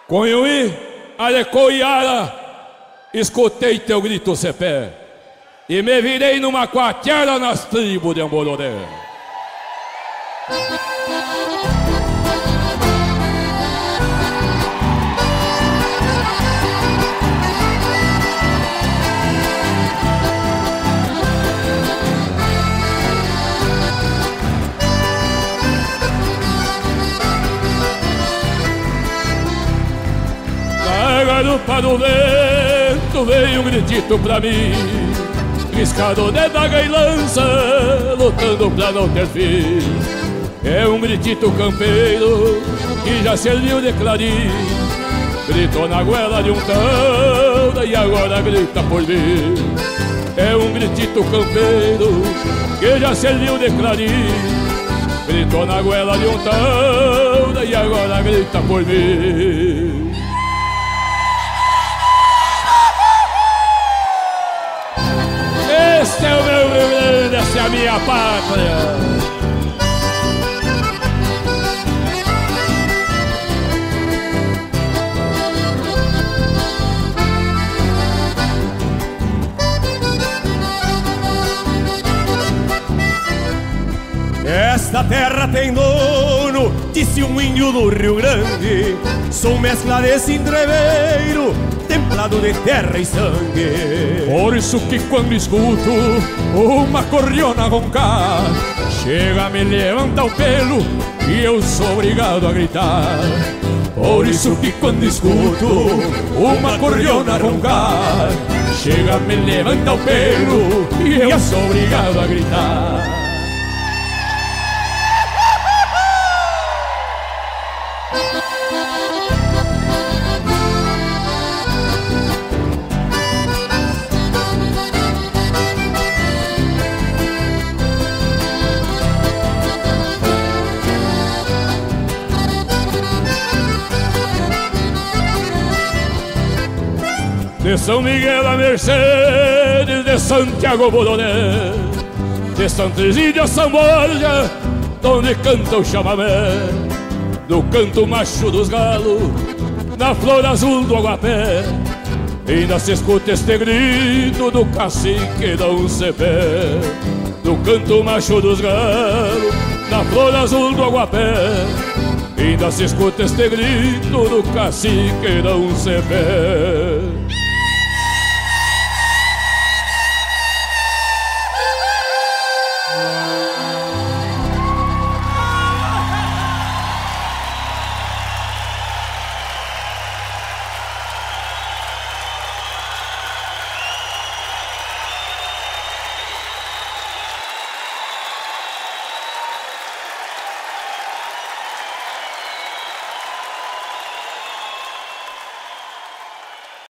Conhuí, Arecoiara, escutei teu grito cepé e me virei numa quatiara nas tribos de Ambororé. Para o vento veio um gritito pra mim, riscado de daga e lança, lutando pra não ter fim. É um gritito campeiro que já serviu de clarim, gritou na goela de um tão e agora grita por mim. É um gritito campeiro que já serviu de clarim, gritou na goela de um tão e agora grita por mim. Este é o meu Rio Grande, essa é a minha pátria. Esta terra tem dono, disse um índio do Rio Grande. Sou mescla desse entreveiro, templado de terra e sangue. Por isso que quando escuto uma cordiona roncar, chega a me levantar o pelo e eu sou obrigado a gritar. Por isso que quando escuto uma cordiona roncar, chega a me levantar o pelo e eu sou obrigado a gritar. De São Miguel a Mercedes, de Santiago Bororé, de Santa Isídia a São Borja, donde canta o chamamé, no canto macho dos galos, na flor azul do aguapé, ainda se escuta este grito do cacique da Uncepé. No canto macho dos galos, na flor azul do aguapé, ainda se escuta este grito do cacique da Uncepé.